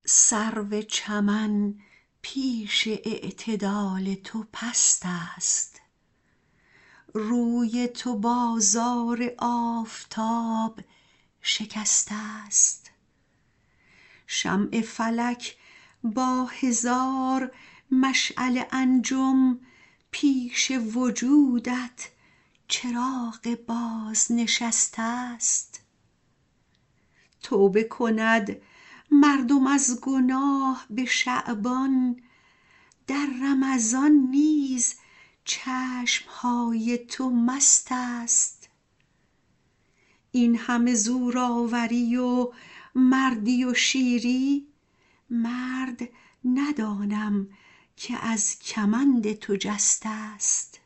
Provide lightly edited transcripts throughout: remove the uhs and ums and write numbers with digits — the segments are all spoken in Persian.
سرو چمن پیش اعتدال تو پست است، روی تو بازار آفتاب شکسته است. شمع فلک با هزار مشعل انجم پیش وجودت چراغ بازنشسته است. توبه کند مردم از گناه به شعبان، در رمضان نیز چشمهای تو مست است. این همه زورآوری و مردی و شیری، مرد ندانم که از کمند تو جسته است.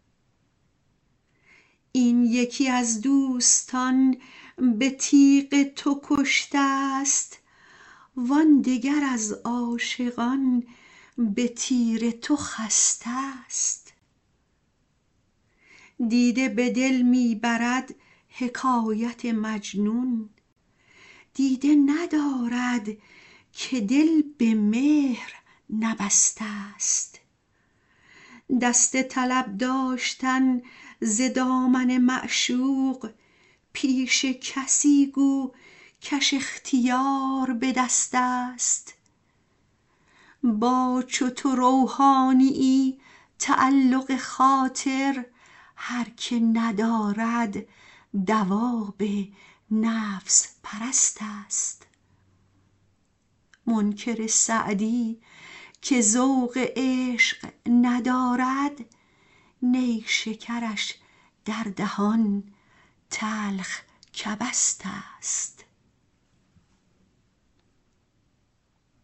این یکی از دوستان به تیغ تو کشته است، وان دگر از عاشقان به تیر تو خسته است. دیده به دل می برد حکایت مجنون، دیده ندارد که دل به مهر نبسته است. دست طلب داشتن ز دامن معشوق، پیش کسی گو کش اختیار به دست است. با چو تو روحانیی تعلق خاطر، هر که ندارد دواب نفس پرست است. منکر سعدی که ذوق عشق ندارد، نیشکرش در دهان تلخ کبست است.